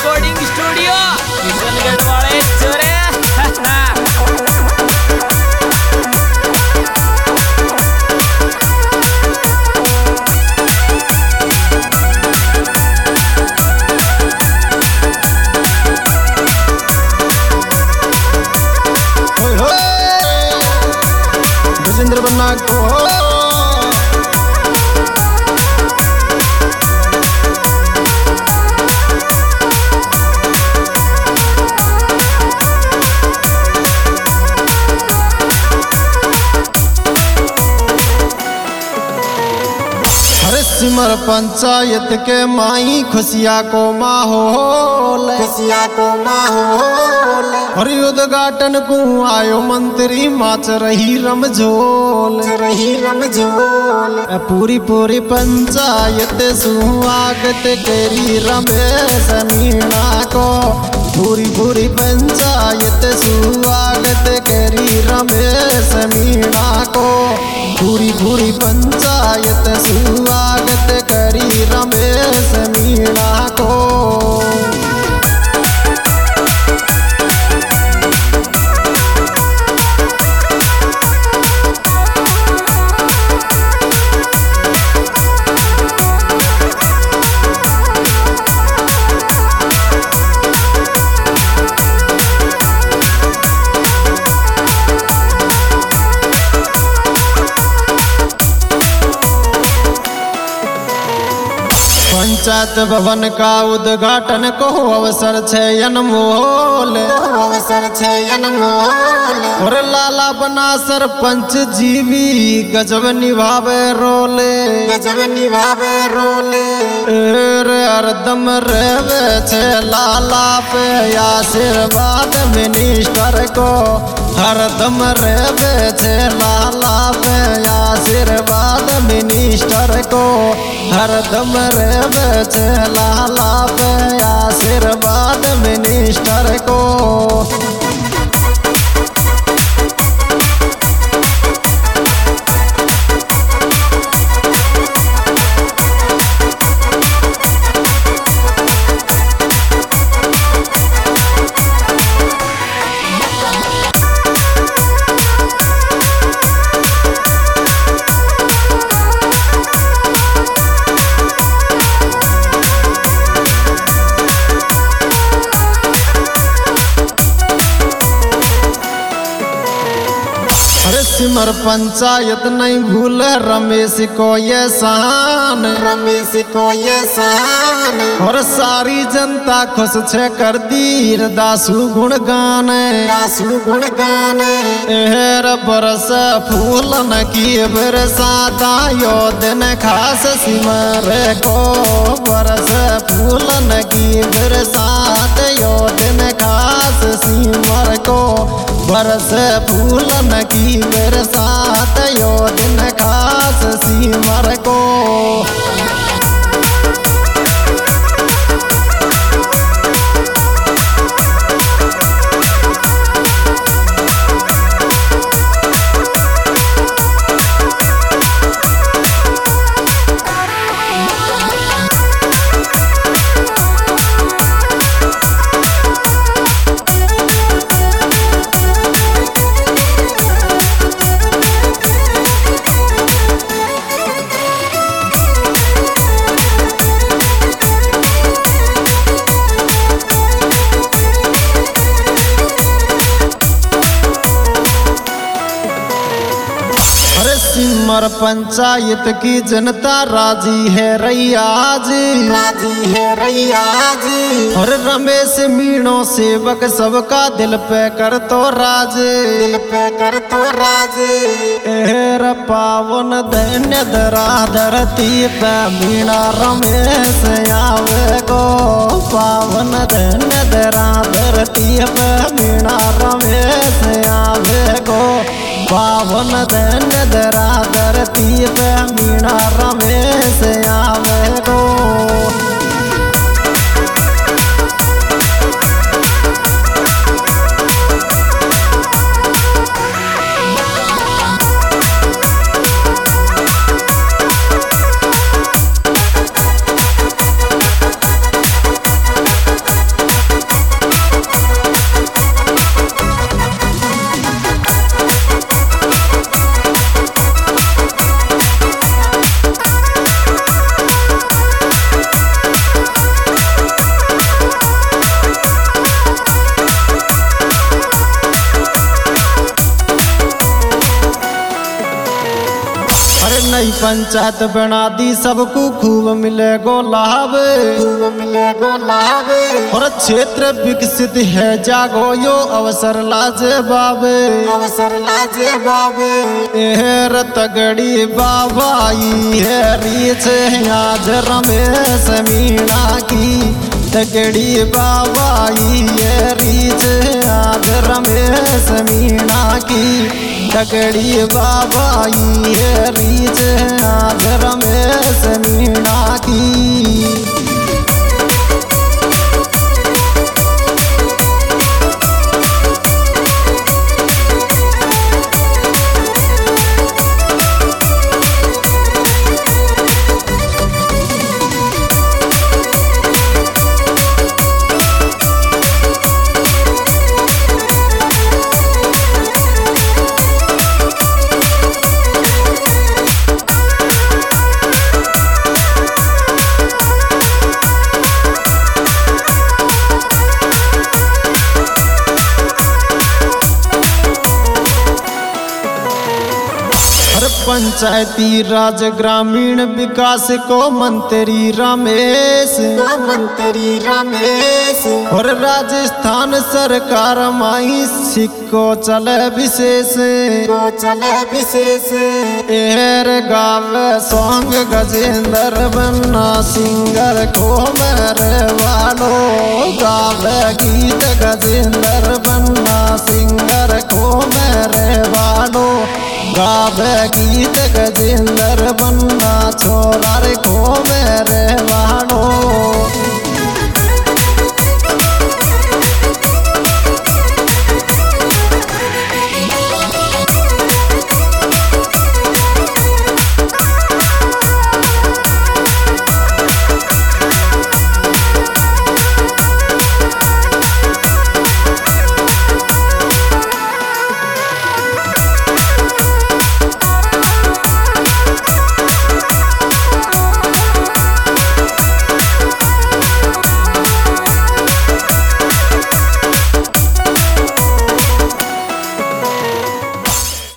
Recording studio Kishangarh वाले चोरे। गजेंद्र बन्ना को सिमर पंचायत के माई खुशिया को माहौल, खुशिया को माहौल। हरि उद्घाटन को आयो मंत्री माच रही रमझोल, रही रमझोल। पूरी पंचायत सुहागत करी रमेश मीणा को, पूरी पंचायत सुहागत करी रमेश मीणा को, पूरी पंचायत स्वागत करी रमेश मीणा को। पंचायत भवन का उद्घाटन को अवसर छे अनमोल, अवसर छे अनमोल। और लाला बना सरपंच जीवी गजब निभावे रोले, गजब निभावे रोले। हरदम रहवे छे लाला पे आशीर्वाद मिनिस्टर को, हरदम रहवे छे लाला पे आशीर्वाद मिनिस्टर को, हरदम रहवे छे लाला पे आशीर्वाद मिनिस्टर को। सिमर पंचायत नहीं भूल रमेश को ये शान, रमेश को ये शान। और सारी जनता खुश छे कर दीर दासु गुणगान, दासु गुणगान। एहर बरस फूलन की बरसाता यो दिन खास सिमर को, बरस फूलन की बरसात यो दिन खास सिमर को, बरस फूलन की बरसात यो दिन खास सिमर को। सिमर पंचायत की जनता राजी है रैयाज, राजी है रैयाज। और रमेश मीणो सेवक सबका दिल पे कर तो राज, दिल पे कर तो राज। एहर पावन धन्य धरा धरती पे मीणा रमेश आवे को, पावन धन्य धरा धरती पे मीणा रमेश आवे को, पावन धन्य धरा धरती पे मीणा रमेश आवे को। पंचायत बना दी सबको खूब मिलेगो लाभ, खूब मिलेगो लाभ। और क्षेत्र विकसित है जागो यो अवसर लाजवाब, अवसर लाजवाब। एहर तगड़ी बाबाई है रीच आज रमेश मीणा की, तगड़ी बाबाई है रीच आज रमेश मीणा की, तगड़ी बाबाई है रीच आज रमेश मीणा की। पंचायती राज ग्रामीण विकास को मंत्री रमेश, मंत्री रमेश। और राजस्थान सरकार माई सिक्को चले विशेष, को चले विशेष। एर गावे सॉन्ग गजेंद्र बन्ना सिंगर को मेरे वालो, गावे गीत गजेंद्र बन्ना सिंगर को मेरे वालो, गावे गीत गजेंद्र